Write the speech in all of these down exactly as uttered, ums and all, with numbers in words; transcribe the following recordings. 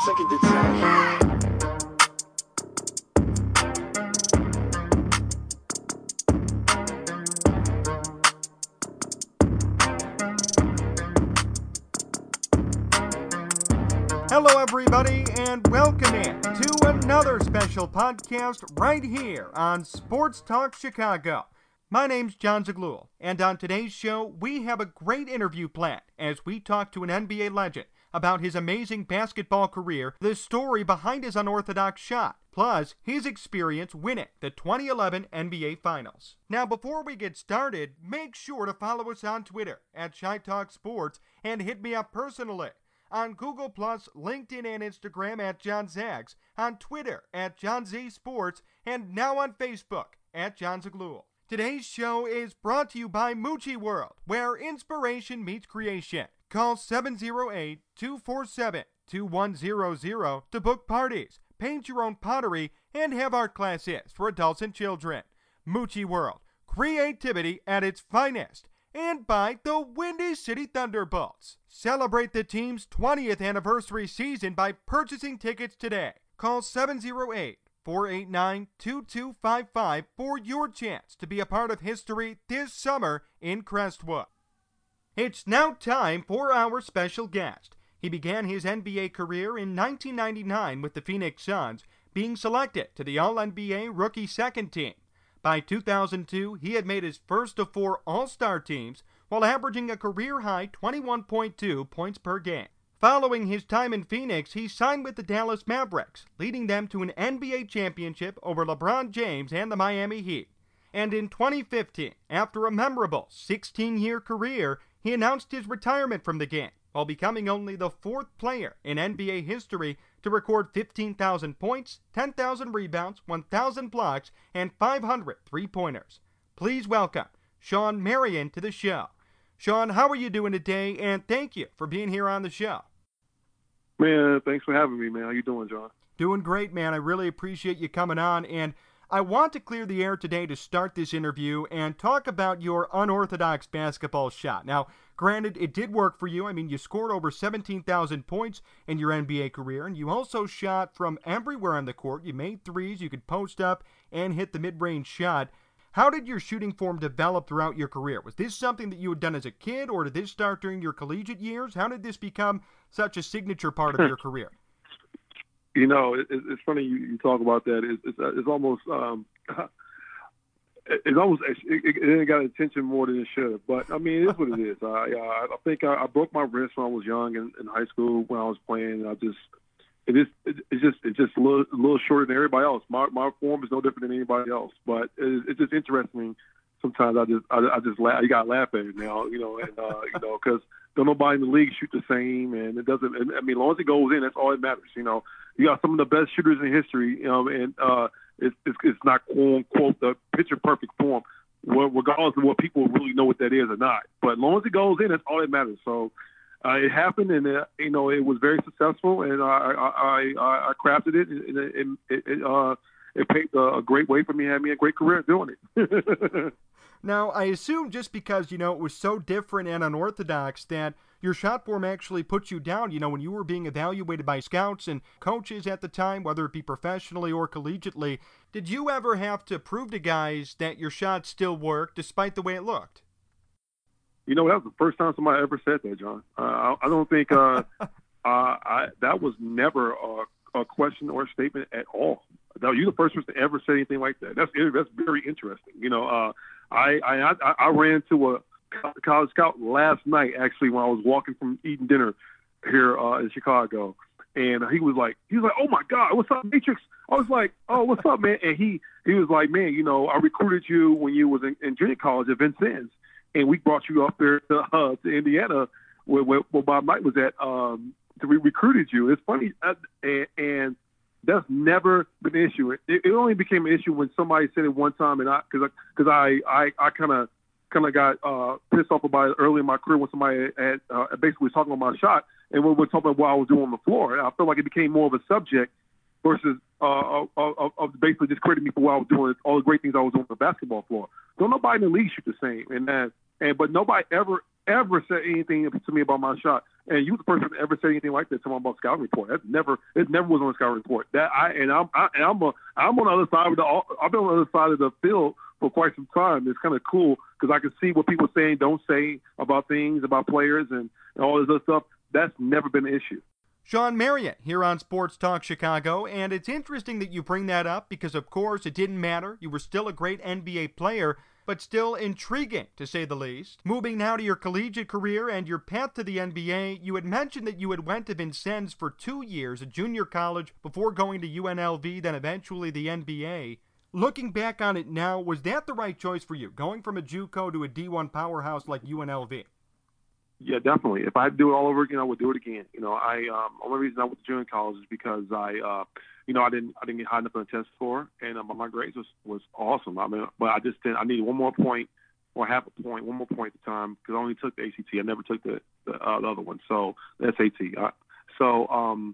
looks like it did so. Hello, everybody, and welcome in to another special podcast right here on Sports Talk Chicago. My name's John Zaglul, and on today's show, we have a great interview planned as we talk to an N B A legend about his amazing basketball career, the story behind his unorthodox shot, plus his experience winning the twenty eleven N B A Finals. Now, before we get started, make sure to follow us on Twitter at Chi Talk Sports and hit me up personally on Google Plus, LinkedIn, and Instagram at John Zags, on Twitter at John Z Sports, and now on Facebook at John Zaglul. Today's show is brought to you by Mucci World, where inspiration meets creation. Call seven oh eight, two four seven, two one zero zero to book parties, paint your own pottery, and have art classes for adults and children. Mucci World, creativity at its finest. And by the Windy City Thunderbolts. Celebrate the team's twentieth anniversary season by purchasing tickets today. Call seven oh eight, four eight nine, two two five five for your chance to be a part of history this summer in Crestwood. It's now time for our special guest. He began his N B A career in nineteen ninety-nine with the Phoenix Suns, being selected to the All N B A Rookie Second Team. By two thousand two, he had made his first of four All-Star teams while averaging a career-high twenty-one point two points per game. Following his time in Phoenix, he signed with the Dallas Mavericks, leading them to an N B A championship over LeBron James and the Miami Heat. And in twenty fifteen, after a memorable sixteen-year career, he announced his retirement from the game, while becoming only the fourth player in N B A history to record fifteen thousand points, ten thousand rebounds, one thousand blocks, and five hundred three-pointers. Please welcome Shawn Marion to the show. Shawn, how are you doing today? And thank you for being here on the show. Man, thanks for having me, man. How you doing, John? Doing great, man. I really appreciate you coming on. And I want to clear the air today to start this interview and talk about your unorthodox basketball shot. Now, granted, it did work for you. I mean, you scored over seventeen thousand points in your N B A career, and you also shot from everywhere on the court. You made threes, you could post up and hit the mid-range shot. How did your shooting form develop throughout your career? Was this something that you had done as a kid, or did this start during your collegiate years? How did this become such a signature part of your career? You know, it, it's funny you, you talk about that. It's, it's, it's almost, um, it's almost, it, it got attention more than it should. But I mean, it is what it is. I, I, I think I, I broke my wrist when I was young in, in high school when I was playing. I just, it is, it, it's just, it's just a little, a little shorter than everybody else. My, my form is no different than anybody else. But it, it's just interesting. Sometimes I just, I, I just laugh. You got to laugh at it now, you know, and uh, you know, because don't nobody in the league shoot the same, and it doesn't. I mean, as long as it goes in, that's all that matters. You know, you got some of the best shooters in history, you know, and uh, it's, it's it's not quote unquote the picture perfect form, regardless of what people really know what that is or not. But as long as it goes in, that's all that matters. So uh, it happened, and uh, you know, it was very successful, and I I I, I crafted it, and it it, it, uh, it paved a great way for me, had me a great career doing it. Now, I assume just because, you know, it was so different and unorthodox that your shot form actually put you down, you know, when you were being evaluated by scouts and coaches at the time, whether it be professionally or collegiately. Did you ever have to prove to guys that your shot still worked despite the way it looked? You know, that was the first time somebody ever said that, John. Uh, I, I don't think uh, uh, I, that was never a, a question or a statement at all. Now, you're the first person to ever say anything like that. That's that's very interesting. You know, uh, I, I I ran into a college scout last night, actually, when I was walking from eating dinner here uh, in Chicago, and he was like, he was like, "Oh my God, what's up, Matrix?" I was like, "Oh, what's up, man?" And he he was like, "Man, you know, I recruited you when you was in, in junior college at Vincennes, and we brought you up there to, uh, to Indiana, where, where, where Bob Knight was at. Um, to we recruited you." It's funny, uh, and, and that's never been an issue. It, it only became an issue when somebody said it one time, and I, because because I I, I kind of kind of got uh, pissed off about it early in my career when somebody had uh, basically was talking about my shot, and we were talking about what I was doing on the floor. And I felt like it became more of a subject versus uh, of, of basically just crediting me for what I was doing, all the great things I was doing on the basketball floor. Don't nobody in the league shoot the same, and that, and but nobody ever ever said anything to me about my shot. And you was the person that ever said anything like that to me about scouting report. That's never, it never was on a scouting report. That I and I'm I, and I'm a, I'm on the other side of the I've been on the other side of the field for quite some time. It's kind of cool because I can see what people say and don't say about things, about players, and, and all this other stuff. That's never been an issue. Shawn Marion here on Sports Talk Chicago, and it's interesting that you bring that up because, of course, it didn't matter. You were still a great N B A player, but still intriguing, to say the least. Moving now to your collegiate career and your path to the N B A, you had mentioned that you had went to Vincennes for two years at junior college before going to U N L V, then eventually the N B A. Looking back on it now, was that the right choice for you, going from a JUCO to a D one powerhouse like U N L V? Yeah, definitely. If I had to do it all over again, I would do it again. You know, I um, only reason I went to junior college is because I, uh, you know, I didn't I didn't get high enough on the test score, and um, my grades was, was awesome. I mean, but I just didn't. I needed one more point or half a point, one more point at the time because I only took the A C T. I never took the the, uh, the other one, so the S A T. I, so um,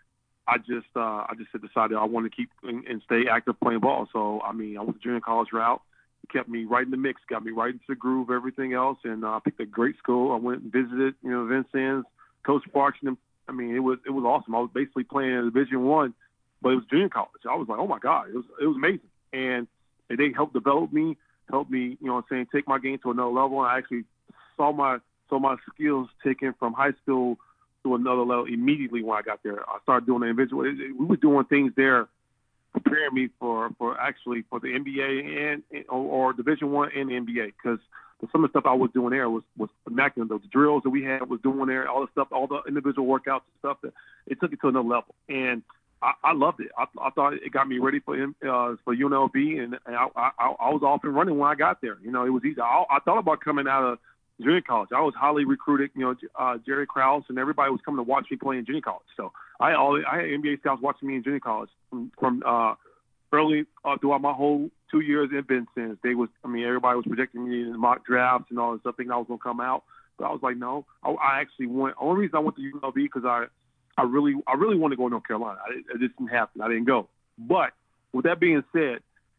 I just uh, I just decided I wanted to keep and, and stay active playing ball. So I mean, I went the junior college route. It kept me right in the mix, got me right into the groove, everything else, and I uh, picked a great school. I went and visited, you know, Vincennes, Coach Sparks, and I mean, it was it was awesome. I was basically playing in Division One, but it was junior college. I was like, oh my God, it was it was amazing, and they helped develop me, helped me, you know, what I'm saying, take my game to another level. And I actually saw my saw my skills taken from high school to another level immediately when I got there. I started doing the individual. It, it, we were doing things there, preparing me for, for actually for the N B A and or, or Division One and the N B A because some of the stuff I was doing there was was immaculate. The drills that we had was doing there, all the stuff, all the individual workouts and stuff. That it took it to another level, and I, I loved it. I, I thought it got me ready for uh, for U N L V, and, and I, I, I was off and running when I got there. You know, it was easy. I, I thought about coming out of junior college. I was highly recruited. You know, uh, Jerry Krause and everybody was coming to watch me play in junior college. So I always, I had N B A scouts watching me in junior college from, from uh, early uh, throughout my whole two years in Vincennes. They was, I mean, everybody was projecting me in mock drafts and all this stuff, thinking I was going to come out. But I was like, no. I, I actually went. Only reason I went to U N L V because I, I really, I really wanted to go to North Carolina. I, it just didn't happen. I didn't go. But with that being said,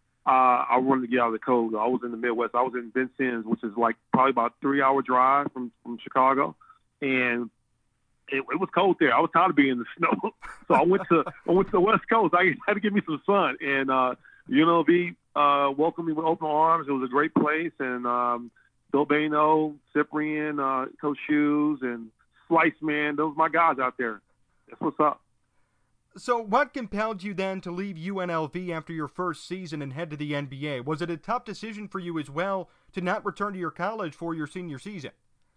uh, I wanted to get out of the cold. I was in the Midwest. I was in Vincennes, which is like probably about a three-hour drive from, from Chicago, and it, it was cold there. I was tired of being in the snow, so I went to I went to the West Coast. I had to give me some sun, and uh, U N L V uh, welcomed me with open arms. It was a great place, and um, Bill Bano, Cyprian, uh, Coach Hughes, and Slice Man. Those are my guys out there. That's what's up. So what compelled you then to leave U N L V after your first season and head to the N B A? Was it a tough decision for you as well to not return to your college for your senior season?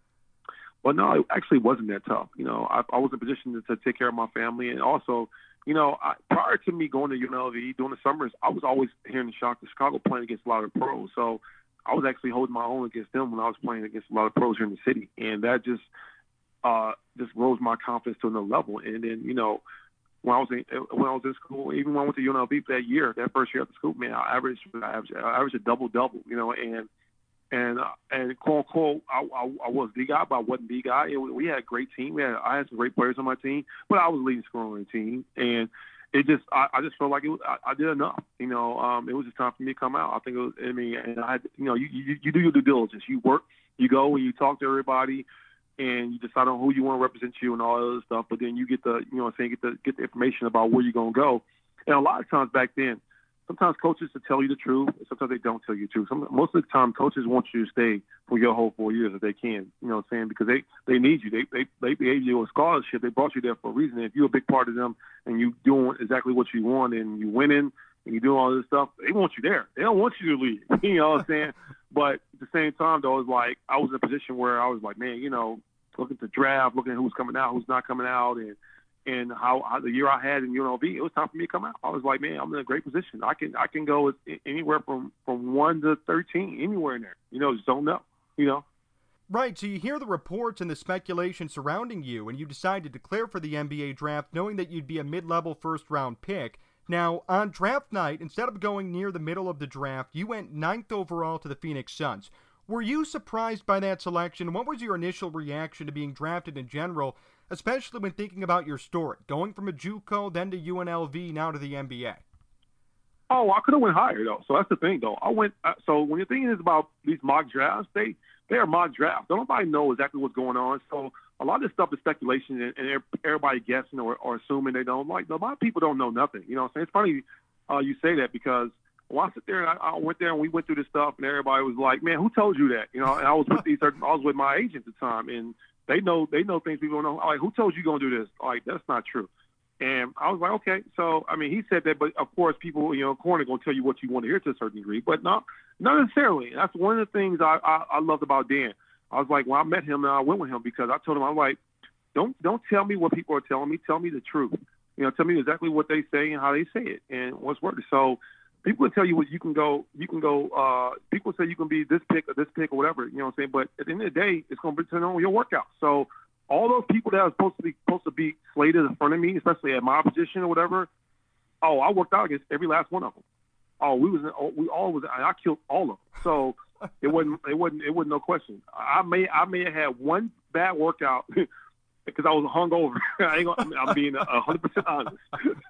Well, no, it actually wasn't that tough. You know, I, I was in a position to, to take care of my family. And also, you know, I, prior to me going to U N L V during the summers, I was always here in Chicago playing against a lot of pros. So I was actually holding my own against them when I was playing against a lot of pros here in the city. And that just uh, just rose my confidence to another level. And then, you know, when I was in when I was in school, even when I went to U N L V that year, that first year at the school, man, I averaged I averaged, I averaged a double double, you know, and and uh, and quote unquote, I, I, I was the guy, but I wasn't the guy. It, we had a great team. We had I had some great players on my team, but I was leading scorer on the team, and it just I, I just felt like it was, I, I did enough. You know, um, it was just time for me to come out. I think it was. I mean, and I had, you know, you, you you do your due diligence. You work, you go, and you talk to everybody. And you decide on who you want to represent you and all that other stuff. But then you get the, you know what I'm saying, get the, get the information about where you're going to go. And a lot of times back then, sometimes coaches will tell you the truth. And sometimes they don't tell you the truth. Some, most of the time, coaches want you to stay for your whole four years if they can. You know what I'm saying? Because they, they need you. They they they gave you a scholarship. They brought you there for a reason. If you're a big part of them and you doing exactly what you want and you winning and you doing all this stuff, they want you there. They don't want you to leave. You know what I'm saying? But at the same time, though, it's like I was in a position where I was like, man, you know, looking at the draft, looking at who's coming out, who's not coming out, and and how, how the year I had in U N L V, it was time for me to come out. I was like, man, I'm in a great position. I can I can go anywhere from, from one to thirteen, anywhere in there. You know, just don't know. You know. Right, so you hear the reports and the speculation surrounding you, and you decide to declare for the N B A draft knowing that you'd be a mid-level first-round pick. Now, on draft night, instead of going near the middle of the draft, you went ninth overall to the Phoenix Suns. Were you surprised by that selection? What was your initial reaction to being drafted in general, especially when thinking about your story, going from a JUCO, then to U N L V, now to the N B A? Oh, I could have went higher, though. So that's the thing, though. I went. Uh, so when you're thinking is about these mock drafts, they they're mock draft. Don't nobody know exactly what's going on. So a lot of this stuff is speculation and, and everybody guessing or, or assuming they don't. Like, a lot of people don't know nothing. You know what I'm saying? It's funny uh, you say that because well, I sit there and I, I went there and we went through this stuff and everybody was like, man, who told you that? You know, and I was with these certain, I was with my agent at the time and they know, they know things people don't know. Like, who told you you're going to do this? Like, that's not true. And I was like, okay. So, I mean, he said that, but of course people, you know, corner going to tell you what you want to hear to a certain degree, but not, not necessarily. That's one of the things I, I, I loved about Dan. I was like, when I met him and I went with him because I told him, I'm like, don't, don't tell me what people are telling me. Tell me the truth. You know, tell me exactly what they say and how they say it and what's working. So, people will tell you what you can go, you can go, uh, people say you can be this pick or this pick or whatever, you know what I'm saying? But at the end of the day, it's going to depend on your workout. So all those people that are supposed to be, supposed to be slated in front of me, especially at my position or whatever, oh, I worked out against every last one of them. Oh, we was, we all was, I killed all of them. So it wasn't, it wasn't, it wasn't no question. I may, I may have had one bad workout because I was hungover. I ain't gonna, I'm being a hundred percent honest.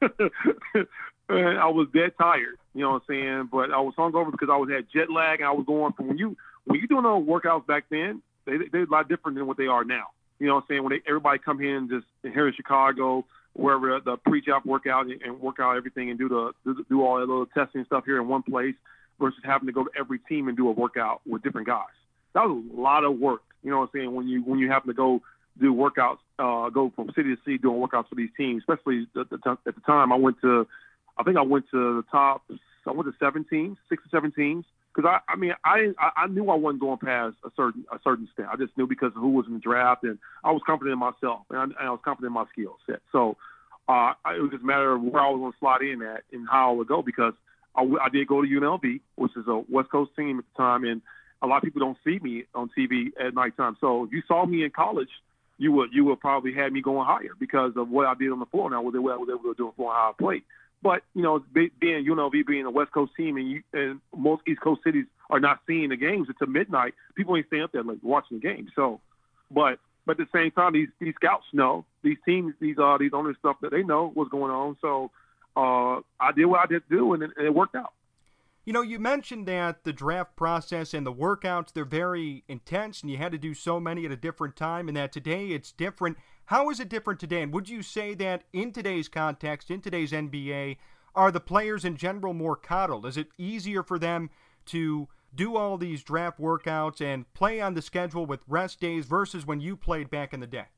And I was dead tired, you know what I'm saying? But I was hungover because I was had jet lag and I was going from when you when you doing those workouts back then, they they're a lot different than what they are now. You know what I'm saying? When they, everybody come here and just here in Chicago, wherever the pre-job workout and, and work out everything and do the do all that little testing stuff here in one place versus having to go to every team and do a workout with different guys. That was a lot of work. You know what I'm saying? When you when you happen to go do workouts, uh, go from city to city doing workouts for these teams, especially the, the, at the time I went to. I think I went to the top. I went to seven teams, six or seven teams, because I, I mean, I, I knew I wasn't going past a certain, a certain step. I just knew because of who was in the draft, and I was confident in myself, and I, and I was confident in my skill set. So uh, it was just a matter of where I was going to slot in at and how I would go. Because I, I did go to U N L V, which is a West Coast team at the time, and a lot of people don't see me on T V at nighttime. So if you saw me in college, you would, you would probably have me going higher because of what I did on the floor. Now, what I was able to do on the floor and how I played. But, you know, being U N L V being a West Coast team and, you, and most East Coast cities are not seeing the games until midnight, people ain't staying up there like watching the game. So, but but at the same time, these these scouts know, these teams, these uh these owners stuff that they know what's going on. So uh, I did what I did do, and it, and it worked out. You know, you mentioned that the draft process and the workouts, they're very intense, and you had to do so many at a different time, and that today it's different. How is it different today? And would you say that in today's context, in today's N B A, are the players in general more coddled? Is it easier for them to do all these draft workouts and play on the schedule with rest days versus when you played back in the day?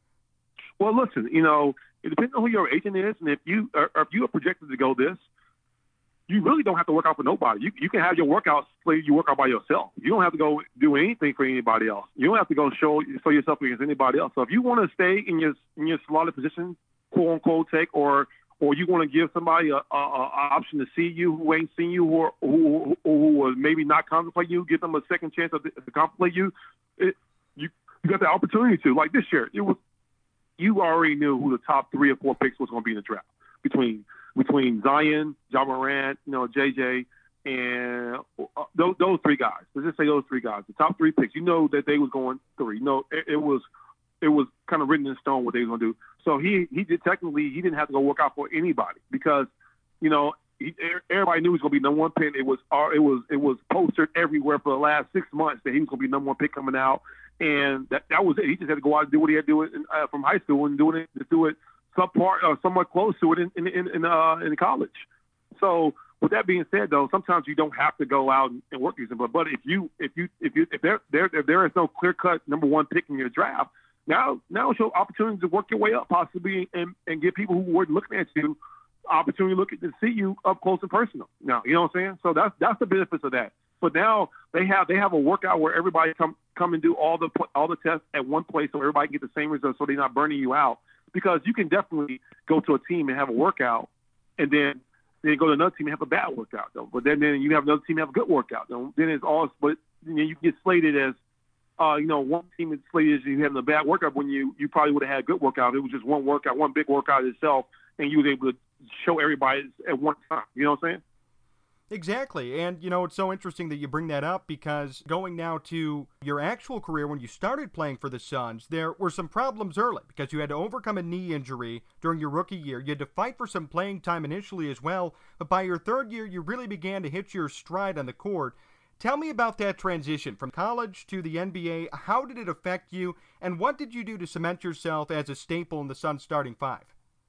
Well, listen, you know, it depends on who your agent is, and if you are, if you are projected to go this, you really don't have to work out for nobody. You you can have your workouts, play you work out by yourself. You don't have to go do anything for anybody else. You don't have to go show show yourself against anybody else. So if you want to stay in your in your slotted position, quote unquote, take or or you want to give somebody a, a, a option to see you who ain't seen you or who who, who was maybe not contemplating you, give them a second chance to, to contemplate you. It, you you got the opportunity to. Like this year, it was you already knew who the top three or four picks was going to be in the draft between. Between Zion, Ja Morant, you know, J J, and uh, those, those three guys. Let's just say those three guys, the top three picks. You know that they was going three. You know, it, it was it was kind of written in stone what they were going to do. So he he did technically he didn't have to go work out for anybody because, you know, he, everybody knew he was going to be number one pick. It was uh, it was it was postered everywhere for the last six months that he was going to be number one pick coming out, and that that was it. He just had to go out and do what he had to do in, uh, from high school and doing it to do it. Subpart or somewhat close to it in in in, in, uh, in college. So with that being said, though, sometimes you don't have to go out and work these. But but if you if you if you if there there if there is no clear cut number one pick in your draft, now now it's your opportunity to work your way up possibly and and give people who weren't looking at you opportunity to look at to see you up close and personal. Now you know what I'm saying. So that's that's the benefits of that. But now they have they have a workout where everybody come come and do all the all the tests at one place so everybody can get the same results so they're not burning you out. Because you can definitely go to a team and have a workout, and then then go to another team and have a bad workout, though. But then, then you have another team have a good workout. Though. Then it's all, but you know, you get slated as, uh, you know, one team is slated as you having a bad workout when you you probably would have had a good workout. It was just one workout, one big workout itself, and you was able to show everybody at one time. You know what I'm saying? Exactly. And, you know, it's so interesting that you bring that up because going now to your actual career when you started playing for the Suns, there were some problems early because you had to overcome a knee injury during your rookie year. You had to fight for some playing time initially as well, but by your third year, you really began to hit your stride on the court. Tell me about that transition from college to the N B A. How did it affect you, and what did you do to cement yourself as a staple in the Suns' starting five?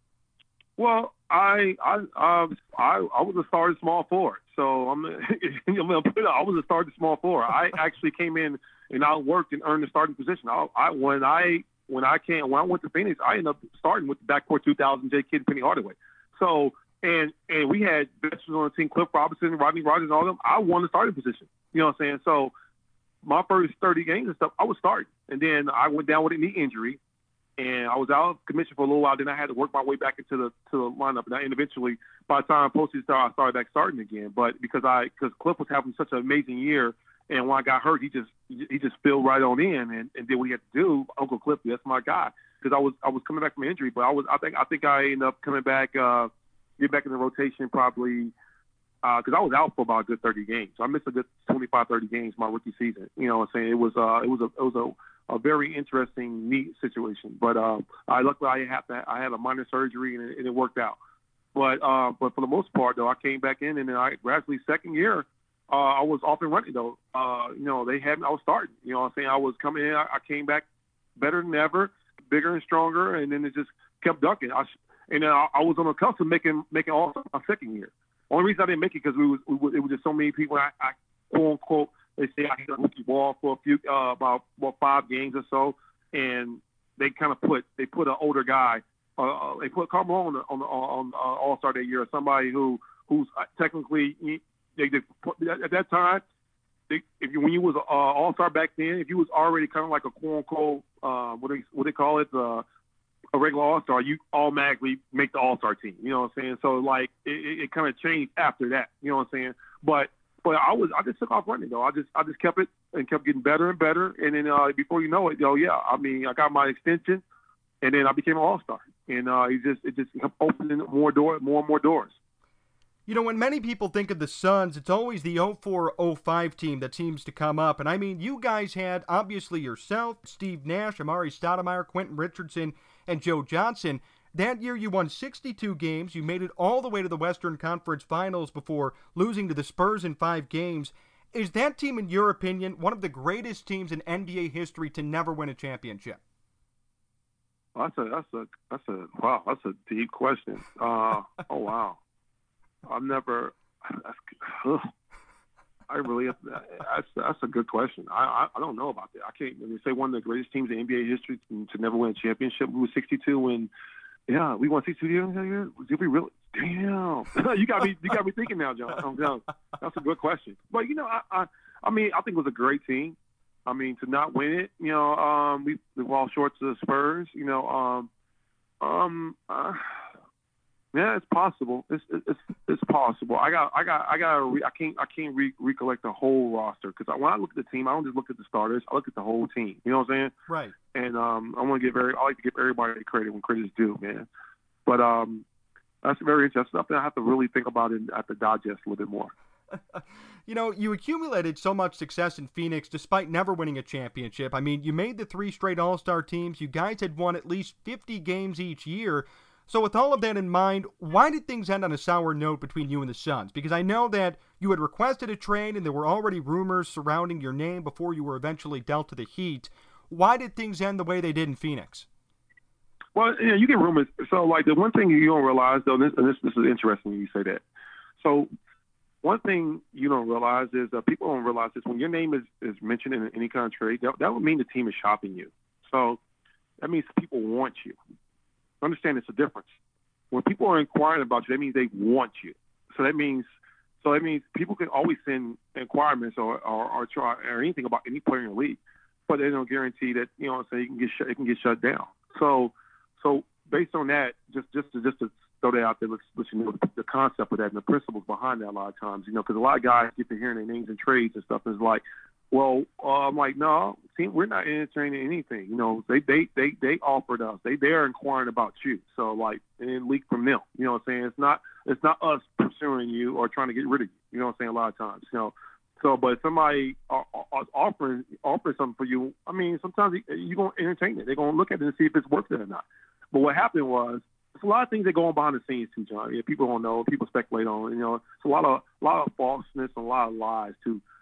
Well, I I um, I, I was a starting small forward, so I'm, I'm gonna put it, I was a starting small forward. I actually came in and I worked and earned the starting position. I, I when I when I came when I went to Phoenix, I ended up starting with the backcourt two thousand J. Kidd and Penny Hardaway. So and and we had veterans on the team, Cliff Robinson, Rodney Rogers, and all of them. I won the starting position. You know what I'm saying? So my first thirty games and stuff, I was starting, and then I went down with a knee injury. And I was out of commission for a little while. Then I had to work my way back into the to the lineup. And, I, and eventually, by the time postseason started, I started back starting again. But because I because Cliff was having such an amazing year, and when I got hurt, he just he just filled right on in and, and did what he had to do. Uncle Cliff, that's my guy. Because I was I was coming back from injury, but I was I think I think I ended up coming back, uh, get back in the rotation probably because uh, I was out for about a good thirty games. So I missed a good twenty-five, thirty games my rookie season. You know what I'm saying? It was uh it was a it was a a very interesting, neat situation. But um, I luckily I had that I had a minor surgery and it, and it worked out. But uh, but for the most part though, I came back in and then I gradually second year uh, I was off and running though. Uh, you know they had me, I was starting. You know what I'm saying? I was coming in. I, I came back better than ever, bigger and stronger, and then it just kept ducking. I, and then I, I was on the cusp of making making all my second year. Only reason I didn't make it because we was, we was it was just so many people. I, I quote unquote. They say I hit a rookie ball for a few, uh, about well, five games or so, and they kind of put they put an older guy. Uh, they put Carmelo on the, on, the, on uh, All Star that year, somebody who who's technically they, they put, at that time. They, if you when you was an uh, All Star back then, if you was already kind of like a quote unquote uh, what they what they call it uh, a regular All Star, you automatically make the All Star team. You know what I'm saying? So like it, it, it kind of changed after that. You know what I'm saying? But But I was, I just took off running though. I just, I just kept it and kept getting better and better. And then uh, before you know it, yo, yeah, I mean, I got my extension, and then I became an all-star. And uh, it just, it just kept opening more doors, more and more doors. You know, when many people think of the Suns, it's always the oh four oh five team that seems to come up. And I mean, you guys had obviously yourself, Steve Nash, Amari Stoudemire, Quentin Richardson, and Joe Johnson. That year you won sixty-two games. You made it all the way to the Western Conference Finals before losing to the Spurs in five games. Is that team, in your opinion, one of the greatest teams in N B A history to never win a championship? That's a that's a that's a wow. That's a deep question. Uh, oh wow, I've never. That's, ugh. I really that's that's a good question. I, I I don't know about that. I can't. When you say one of the greatest teams in N B A history to, to never win a championship, we were sixty-two when. Yeah, we won sixty-two years. Did we really? Damn, you got me. You got me thinking now, John. I'm down. That's a good question. But you know, I, I, I mean, I think it was a great team. I mean, to not win it, you know, um, we we were all short to the Spurs. You know, um, um, uh, yeah, it's possible. It's it's it's possible. I got I got I got. Re- I can't I can't re- recollect the whole roster because when I look at the team, I don't just look at the starters. I look at the whole team. You know what I'm saying? Right. And um, I want to give very. I like to give everybody credit when credit is due, man. But um, that's very interesting. Something I have to really think about and I have to digest a little bit more. You know, you accumulated so much success in Phoenix despite never winning a championship. I mean, you made the three straight All-Star teams. You guys had won at least fifty games each year. So with all of that in mind, why did things end on a sour note between you and the Suns? Because I know that you had requested a trade and there were already rumors surrounding your name before you were eventually dealt to the Heat. Why did things end the way they did in Phoenix? Well, you know, you get rumors. So, like, the one thing you don't realize, though, this, and this, this is interesting when you say that. So, one thing you don't realize is that people don't realize this. When your name is, is mentioned in any kind of trade, that, that would mean the team is shopping you. So, that means people want you. Understand it's a difference. When people are inquiring about you, that means they want you. So, that means so that means people can always send inquiries or, or, or try or anything about any player in the league, but they don't guarantee that, you know what I'm saying, you can get shut, it can get shut down. So, so based on that, just just to, just to throw that out there, let's, let's you know the concept of that and the principles behind that a lot of times, you know, because a lot of guys get to hearing their names and trades and stuff, and it's like, well, uh, I'm like, no, see, we're not entertaining anything. You know, they they they they offered us, they they're inquiring about you. So like, and it leaked from them. You know what I'm saying? It's not it's not us pursuing you or trying to get rid of you. You know what I'm saying? A lot of times, you know. So, but if somebody uh, uh, offering offering something for you, I mean, sometimes you're going to entertain it. They're going to look at it and see if it's worth it or not. But what happened was, there's a lot of things that go on behind the scenes too, John. Yeah, people don't know. People speculate on. You know, it's a lot of a lot of falseness and a lot of lies to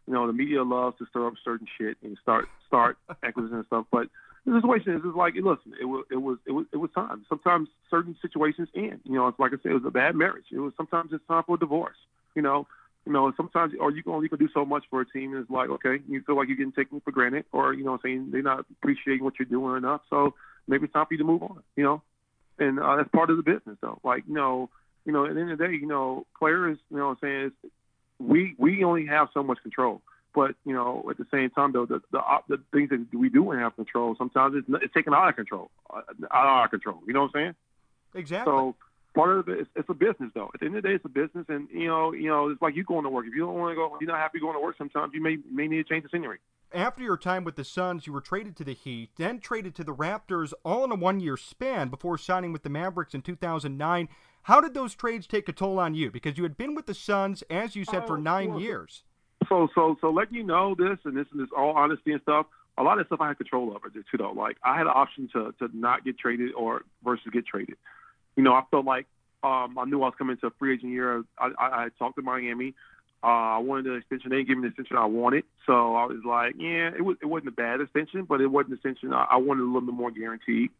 You know, the media loves to stir up certain shit and start start acquisition and stuff. But the situation is, is like, listen, it was it was it was it was time. Sometimes certain situations end. You know, it's like I said, it was a bad marriage. It was sometimes it's time for a divorce. You know, you know, sometimes or you can only can do so much for a team. And it's like, okay, you feel like you're getting taken for granted, or you know, saying they're not appreciating what you're doing enough. So maybe it's time for you to move on. You know, and uh, that's part of the business, though. Like, you know, you know, at the end of the day, you know, players, you know, what I'm saying is. We we only have so much control, but you know at the same time though the the, the things that we do have control sometimes it's, it's taken out of control, out of our control. You know what I'm saying? Exactly. So part of it is it's a business though. At the end of the day, it's a business, and you know you know it's like you going to work. If you don't want to go, you're not happy going to work. Sometimes you may may need to change the scenery. After your time with the Suns, you were traded to the Heat, then traded to the Raptors, all in a one-year span before signing with the Mavericks in two thousand nine. How did those trades take a toll on you? Because you had been with the Suns, as you said, for nine well, years. So, so, so, letting you know this, and this is all honesty and stuff. A lot of stuff I had control over too, though. Like I had an option to to not get traded or versus get traded. You know, I felt like um, I knew I was coming into a free agent year. I, I, I talked to Miami. Uh, I wanted an extension. They didn't give me the extension I wanted, so I was like, yeah, it was it wasn't a bad extension, but it wasn't an extension I, I wanted a little bit more guaranteed,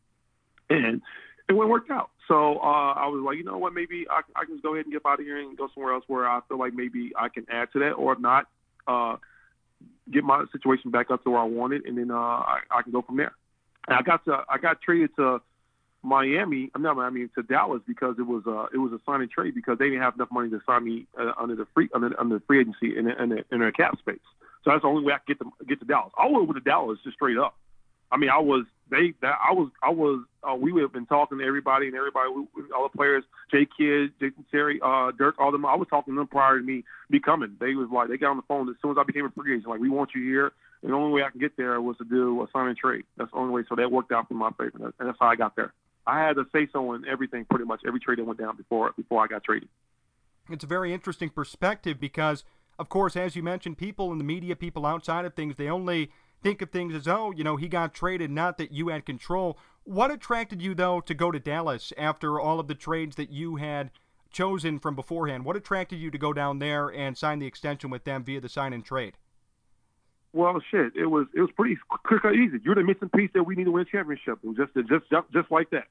and it wouldn't work out. So uh, I was like, you know what, maybe I, I can just go ahead and get out of here and go somewhere else where I feel like maybe I can add to that, or if not, uh, get my situation back up to where I wanted, and then uh, I, I can go from there. And I got to I got traded to Miami. I'm not Miami to Dallas because it was uh, it was a sign and trade because they didn't have enough money to sign me uh, under the free under, under the free agency in in, the, in their cap space. So that's the only way I could get to get to Dallas. I went with the Dallas just straight up. I mean, I was they that I was I was uh, we have been talking to everybody and everybody, all the players, Jay Kidd, Jason Terry, uh, Dirk, all them. I was talking to them prior to me becoming. They was like they got on the phone as soon as I became a free agent. Like, we want you here. And the only way I can get there was to do a sign and trade. That's the only way. So that worked out for my favor, and that's how I got there. I had to say so in everything, pretty much every trade that went down before before I got traded. It's a very interesting perspective because, of course, as you mentioned, people in the media, people outside of things, they only think of things as, oh, you know, he got traded, not that you had control. What attracted you, though, to go to Dallas after all of the trades that you had chosen from beforehand? What attracted you to go down there and sign the extension with them via the sign and trade? Well, shit, it was it was pretty quick and easy. You're the missing piece that we need to win a championship. It was just just just, just like that.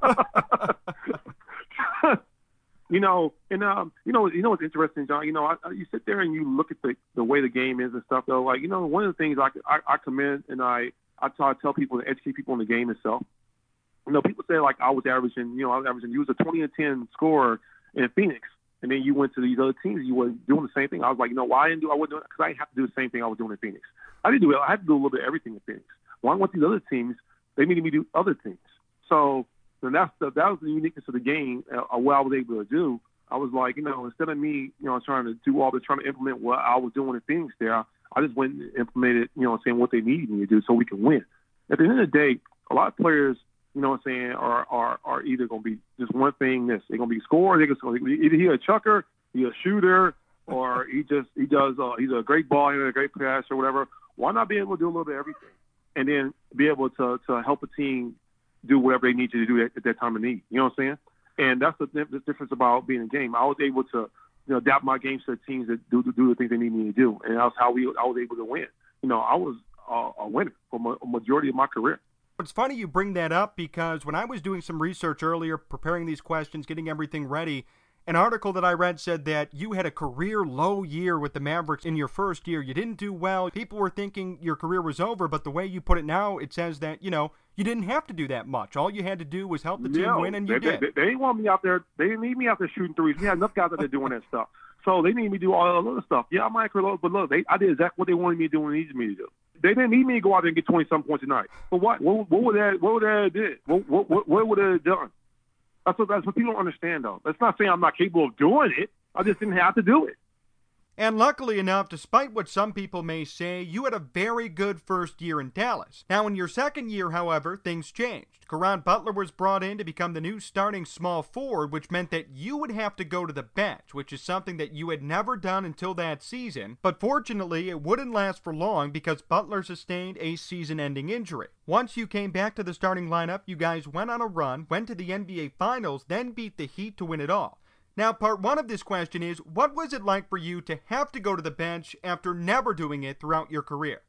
You know, and um, you know, you know what's interesting, John. You know, I, I, you sit there and you look at the, the way the game is and stuff. Though, like, you know, one of the things I, I, I commend and I I try to tell people to educate people on the game itself. You know, people say like I was averaging, you know, I was averaging. You was a twenty and ten scorer in Phoenix, and then you went to these other teams. You were doing the same thing. I was like, you know, why I didn't do? I wasn't doing because I didn't have to do the same thing I was doing in Phoenix. I didn't do it. I had to do a little bit of everything in Phoenix. When I went to these other teams, they needed me to do other things. So, and that's the, that was the uniqueness of the game. Uh, what I was able to do. I was like, you know, instead of me, you know, trying to do all this, trying to implement what I was doing in Phoenix there, I just went and implemented, you know, saying what they needed me to do so we can win. At the end of the day, a lot of players, you know what I'm saying, are are, are either going to be just one thing, this. They're going to be scorer, they're going to be either he a chucker, he a shooter, or he just, he does, uh, he's a great ball, he's a great pass or whatever. Why not be able to do a little bit of everything and then be able to, to help a team do whatever they need you to do at, at that time of need? You know what I'm saying? And that's the, the difference about being in a game. I was able to, you know, adapt my games to the teams that do, do the things they need me to do, and that's how we I was able to win. You know, I was uh, a winner for ma- a majority of my career. It's funny you bring that up because when I was doing some research earlier, preparing these questions, getting everything ready, an article that I read said that you had a career low year with the Mavericks in your first year. You didn't do well. People were thinking your career was over, but the way you put it now, it says that, you know, you didn't have to do that much. All you had to do was help the team no, win, and you they, did. They, they didn't want me out there. They didn't need me out there shooting threes. We had enough guys out there doing that stuff. So they needed me to do all the other stuff. Yeah, I might career low, but look, they, I did exactly what they wanted me to do and needed me to do. They didn't need me to go out there and get twenty-some points a night. But what? What, what would that? What would that have did? What, what, what, what would that have done? That's what, that's what people don't understand, though. That's not saying I'm not capable of doing it. I just didn't have to do it. And luckily enough, despite what some people may say, you had a very good first year in Dallas. Now, in your second year, however, things changed. Caron Butler was brought in to become the new starting small forward, which meant that you would have to go to the bench, which is something that you had never done until that season. But fortunately, it wouldn't last for long because Butler sustained a season-ending injury. Once you came back to the starting lineup, you guys went on a run, went to the N B A Finals, then beat the Heat to win it all. Now, part one of this question is, what was it like for you to have to go to the bench after never doing it throughout your career?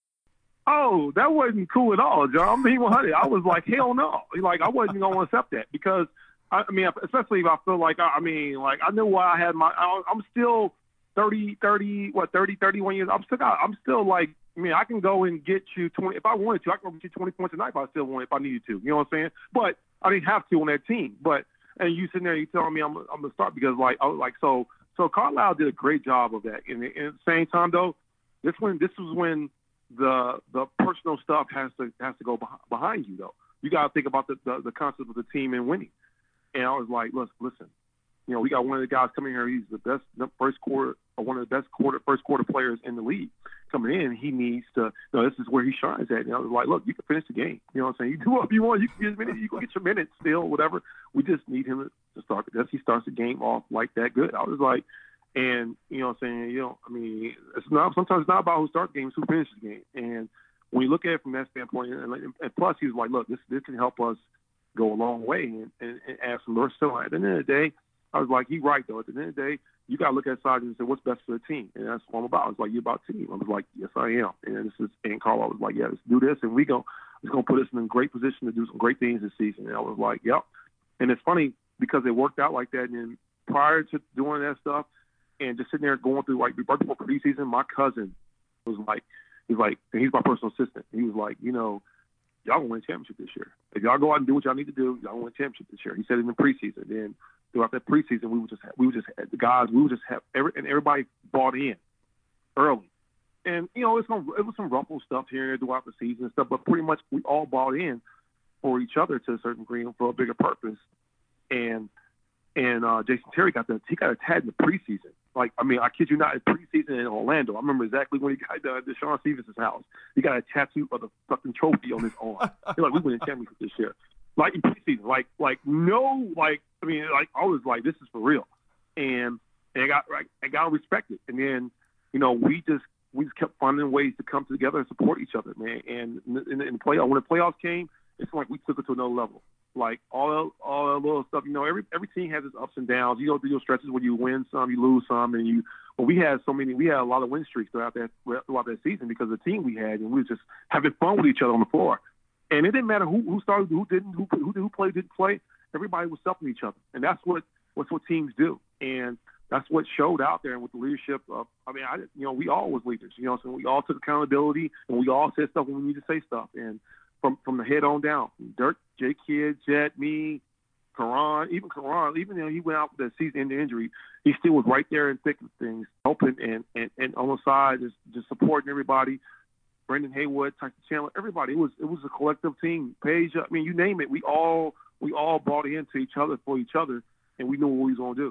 Oh, that wasn't cool at all, John. I'm being one hundred. I was like, hell no. Like, I wasn't going to accept that because, I, I mean, especially if I feel like, I, I mean, like, I knew why I had my, I, I'm still thirty, thirty, what, thirty, thirty-one years. I'm still, I'm still like, I mean, I can go and get you twenty, if I wanted to, I can go get you twenty points a night if I still wanted, if I needed to. You know what I'm saying? But I didn't have to on that team. But, and you sitting there, you telling me I'm, I'm going to start because, like, I was like, so, so Carlisle did a great job of that. And, and at the same time, though, this when, this was when, the the personal stuff has to has to go behind you though. You got to think about the, the the concept of the team and winning. And I was like, listen, listen, you know, we got one of the guys coming here. He's the best first quarter, or one of the best quarter first quarter players in the league coming in. He needs to. You know, this is where he shines at. And I was like, look, you can finish the game. You know what I'm saying? You do what you want. You can get as many. You can get your minutes still, whatever. We just need him to start. Because he starts the game off like that good. I was like. And, you know what I'm saying, you know, I mean, it's not sometimes it's not about who starts the game, it's who finishes the game. And when you look at it from that standpoint, and, and plus he was like, look, this this can help us go a long way and, and, and add some more. So at the end of the day, I was like, he's right, though. At the end of the day, you got to look at sides and say, what's best for the team? And that's what I'm about. I was like, you're about team. I was like, yes, I am. And this is, and Carl was like, yeah, let's do this. And we go, it's going to put us in a great position to do some great things this season. And I was like, yep. And it's funny because it worked out like that. And then prior to doing that stuff, and just sitting there going through, like, right before preseason, my cousin was like, he's like, and he's my personal assistant. He was like, you know, y'all gonna win a championship this year. If y'all go out and do what y'all need to do, y'all gonna win a championship this year. He said it in the preseason. Then throughout that preseason, we would just, have, we would just, have, the guys, we would just have, every, and everybody bought in early. And, you know, it's gonna, it was some ruffle stuff here and there throughout the season and stuff, but pretty much we all bought in for each other to a certain degree and for a bigger purpose. And, and uh, Jason Terry got the, he got a tag in the preseason. Like, I mean, I kid you not, in preseason in Orlando, I remember exactly when he got to Deshaun Stevens' house. He got a tattoo of the fucking trophy on his arm. He's like, we win a championship this year. Like, in preseason, like, like, no, like, I mean, like, I was like, this is for real. And, and I got, like, I got respected. And then, you know, we just, we just kept finding ways to come together and support each other, man. And in, in the playoff, when the playoffs came, it's like we took it to another level. Like all all that little stuff, you know, every every team has its ups and downs. You go through your stretches where you win some, you lose some, and you. Well, we had so many. We had a lot of win streaks throughout that throughout that season because of the team we had, and we were just having fun with each other on the floor. And it didn't matter who who started, who didn't, who who, who played, didn't play. Everybody was helping each other, and that's what what's what teams do. And that's what showed out there with the leadership of. I mean, I you know, we all was leaders. You know, so we all took accountability, and we all said stuff when we need to say stuff. And From from the head on down, Dirk, J Kidd, Jet, me, Karan, even Karan, even though he went out with that season-ending injury, he still was right there in thick of things, helping and, and, and on the side, just, just supporting everybody. Brendan Haywood, Tyson Chandler, everybody. It was it was a collective team. Paige, I mean, you name it. We all we all bought into each other for each other, and we knew what we was gonna do.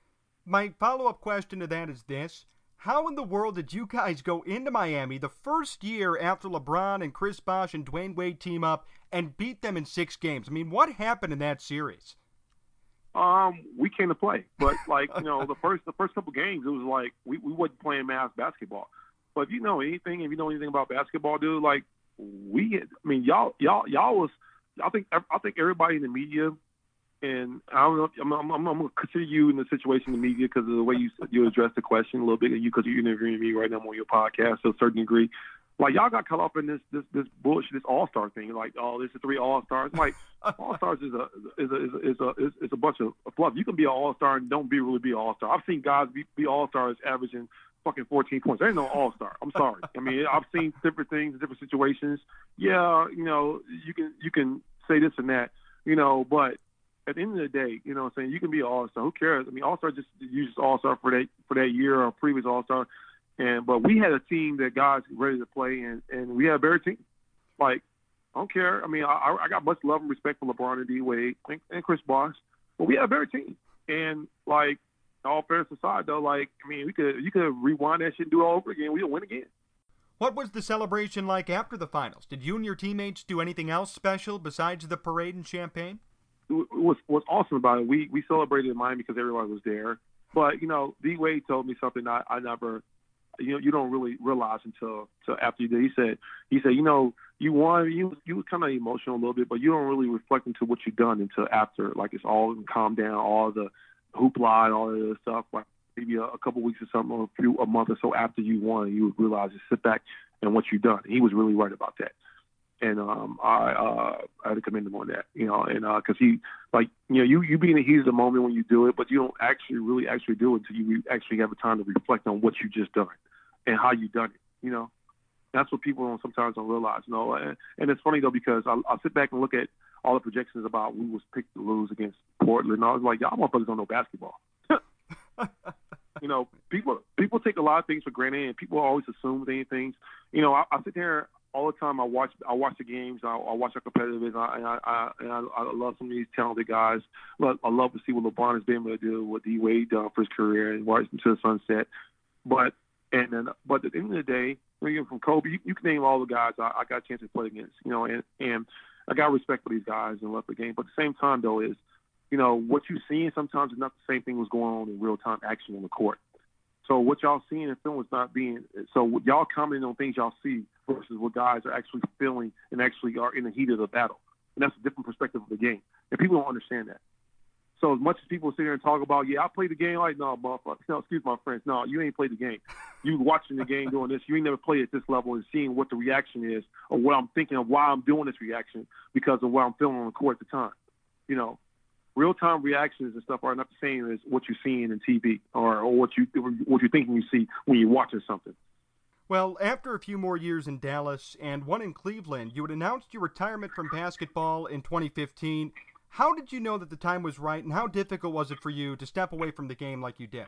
My follow-up question to that is this. How in the world did you guys go into Miami the first year after LeBron and Chris Bosh and Dwayne Wade team up and beat them in six games? I mean, what happened in that series? Um, we came to play, but like you know, the first the first couple games, it was like we, we wasn't playing mass basketball. But if you know anything, if you know anything about basketball, dude, like we, I mean, y'all y'all y'all was, I think I think everybody in the media. And I don't know. I'm, I'm, I'm going to consider you in the situation in the media because of the way you you address the question a little bit. You because you're interviewing me right now on your podcast to a certain degree. Like y'all got caught up in this this this bullshit, this All Star thing. Like, oh, this is three All Stars. Like All Stars is a is a is a is a, is, is a bunch of fluff. You can be an All Star and don't be really be an All Star. I've seen guys be, be All Stars averaging fucking fourteen points. There ain't no All Star. I'm sorry. I mean, I've seen different things, different situations. Yeah, you know, you can you can say this and that, you know, but at the end of the day, you know what I'm saying, you can be an All-Star. Who cares? I mean, All-Star just uses All-Star for that for that year or previous All-Star. And but we had a team that guys ready to play, and, and we had a better team. Like, I don't care. I mean, I, I got much love and respect for LeBron and D Wade and, and Chris Bosh, but we had a better team. And like, all fairness aside, though, like, I mean, we could you could rewind that shit and do it all over again. We'll win again. What was the celebration like after the finals? Did you and your teammates do anything else special besides the parade and champagne? What's what's awesome about it, we we celebrated in Miami because everybody was there. But you know, D Wade told me something I, I never, you know, you don't really realize until until after you did. He said he said you know you won, you you was kind of emotional a little bit, but you don't really reflect into what you've done until after, like it's all calmed down, all the hoopla and all of this stuff. Like maybe a, a couple weeks or something, or a few a month or so after you won, you would realize to sit back and what you've done. He was really right about that. And um, I uh, I had to commend him on that, you know, and because uh, he, like, you know, you, you be in the heat of the moment when you do it, but you don't actually really actually do it until you actually have a time to reflect on what you just done and how you done it, you know. That's what people don't, sometimes don't realize, you know. And, and it's funny, though, because I, I sit back and look at all the projections about we was picked to lose against Portland, and I was like, y'all motherfuckers don't know basketball. You know, people people take a lot of things for granted, and people always assume things. You know, I, I sit there all the time. I watch I watch the games. I, I watch our competitors, and I and I, I, and I, I love some of these talented guys. I love to see what LeBron has been able to do, what D Wade done for his career, and watch him to the sunset. But and then, but at the end of the day, you know, from Kobe, you, you can name all the guys I, I got a chance to play against. You know, and and I got respect for these guys and love the game. But at the same time, though, is you know what you're seeing sometimes is not the same thing was going on in real time action on the court. So what y'all seeing in film is not being – so y'all commenting on things y'all see versus what guys are actually feeling and actually are in the heat of the battle. And that's a different perspective of the game. And people don't understand that. So as much as people sit here and talk about, yeah, I played the game, like, no, motherfucker, no, excuse my friends, no, you ain't played the game. You watching the game doing this. You ain't never played at this level and seeing what the reaction is or what I'm thinking of why I'm doing this reaction because of what I'm feeling on the court at the time, you know. Real-time reactions and stuff are not the same as what you're seeing in T V or, or what, you, what you're thinking you see when you're watching something. Well, after a few more years in Dallas and one in Cleveland, you had announced your retirement from basketball in twenty fifteen. How did you know that the time was right, and how difficult was it for you to step away from the game like you did?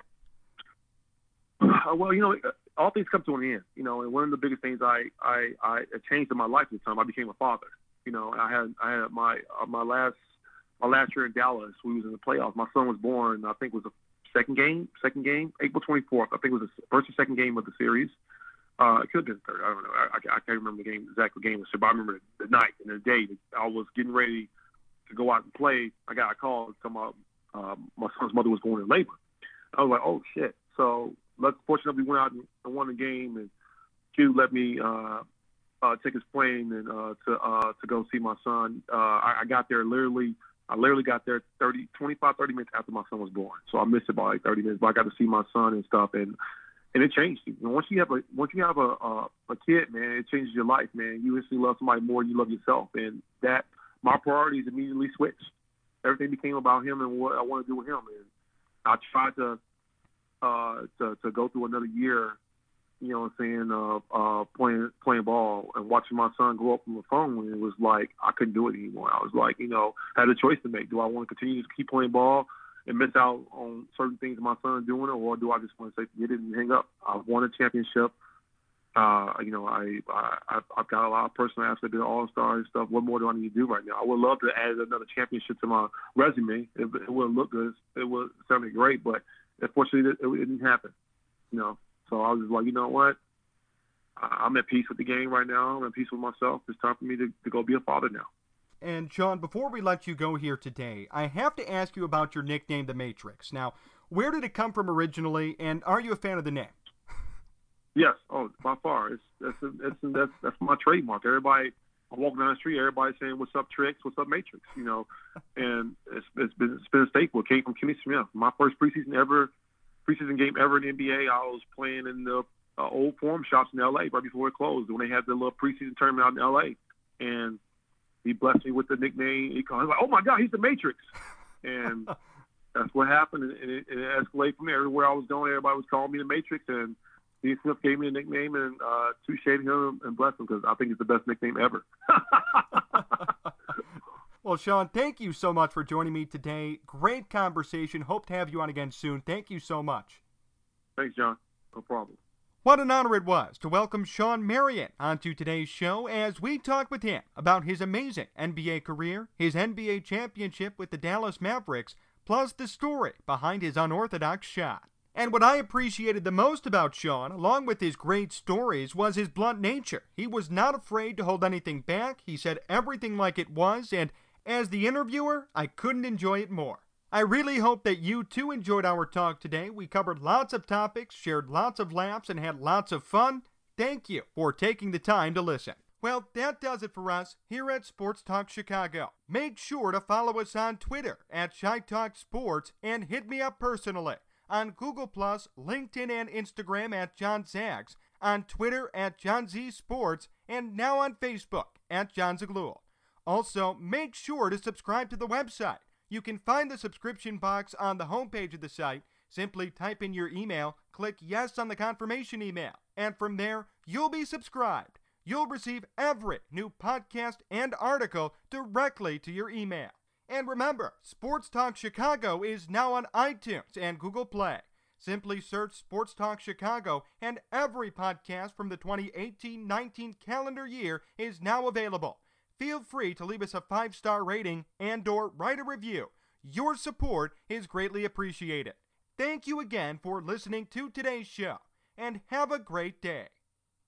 Uh, well, you know, all things come to an end, you know, and one of the biggest things I, I, I changed in my life at the time, I became a father. You know, I had I had my uh, my last – My last year in Dallas, we was in the playoffs. My son was born, I think it was the second game, second game, April twenty-fourth. I think it was the first or second game of the series. Uh, it could have been the third. I don't know. I, I can't remember the game, exact game, but I remember the night and the day. I was getting ready to go out and play. I got a call to come up. Um, my son's mother was going in labor. I was like, oh, shit. So, fortunately, we went out and won the game, and Q let me uh, uh, take his plane and uh, to uh, to go see my son. Uh, I, I got there literally – I literally got there thirty, twenty-five, thirty minutes after my son was born. So I missed it by like thirty minutes, but I got to see my son and stuff. And, and it changed you. You know, once you have a, once you have a, a, a kid, man, it changes your life, man. You instantly love somebody more than you love yourself. And that, my priorities immediately switched. Everything became about him and what I want to do with him. And I tried to, uh, to, to go through another year, you know what I'm saying, uh, uh, playing playing ball and watching my son grow up from the phone. And it was like I couldn't do it anymore. I was like, you know, I had a choice to make. Do I want to continue to keep playing ball and miss out on certain things my son's doing, or do I just want to say, forget it and hang up? I've won a championship. Uh, you know, I, I, I've got a lot of personal aspects of All-Star and stuff. What more do I need to do right now? I would love to add another championship to my resume. It, it would look good. It would sound great, but unfortunately, it, it didn't happen, you know. So I was just like, you know what? I'm at peace with the game right now. I'm at peace with myself. It's time for me to, to go be a father now. And, Sean, before we let you go here today, I have to ask you about your nickname, The Matrix. Now, where did it come from originally, and are you a fan of the name? Yes. Oh, by far. It's, that's, that's, that's, that's my trademark. Everybody, I'm walking down the street, everybody's saying, what's up, Trix? What's up, Matrix? You know, and it's, it's, been, it's been a staple. It came from Kenny Smith. My first preseason ever preseason game ever in the N B A, I was playing in the uh, old Forum Shops in L A right before it closed when they had the little preseason tournament out in L A. And he blessed me with the nickname. He called, I was like, oh, my God, he's the Matrix. And that's what happened. And it, it escalated from there. Everywhere I was going, everybody was calling me the Matrix. And Steve Smith gave me a nickname, and uh, touche him and bless him, because I think it's the best nickname ever. Well, Sean, thank you so much for joining me today. Great conversation. Hope to have you on again soon. Thank you so much. Thanks, John. No problem. What an honor it was to welcome Shawn Marion onto today's show as we talk with him about his amazing N B A career, his N B A championship with the Dallas Mavericks, plus the story behind his unorthodox shot. And what I appreciated the most about Shawn, along with his great stories, was his blunt nature. He was not afraid to hold anything back. He said everything like it was, and as the interviewer, I couldn't enjoy it more. I really hope that you too enjoyed our talk today. We covered lots of topics, shared lots of laughs, and had lots of fun. Thank you for taking the time to listen. Well, that does it for us here at Sports Talk Chicago. Make sure to follow us on Twitter at Chi Talk Sports and hit me up personally on Google Plus, LinkedIn, and Instagram at John Zags, on Twitter at John Z Sports, and now on Facebook at John Zaglul. Also, make sure to subscribe to the website. You can find the subscription box on the homepage of the site. Simply type in your email, click yes on the confirmation email, and from there, you'll be subscribed. You'll receive every new podcast and article directly to your email. And remember, Sports Talk Chicago is now on iTunes and Google Play. Simply search Sports Talk Chicago, and every podcast from the twenty eighteen nineteen calendar year is now available. Feel free to leave us a five-star rating and or write a review. Your support is greatly appreciated. Thank you again for listening to today's show, and have a great day.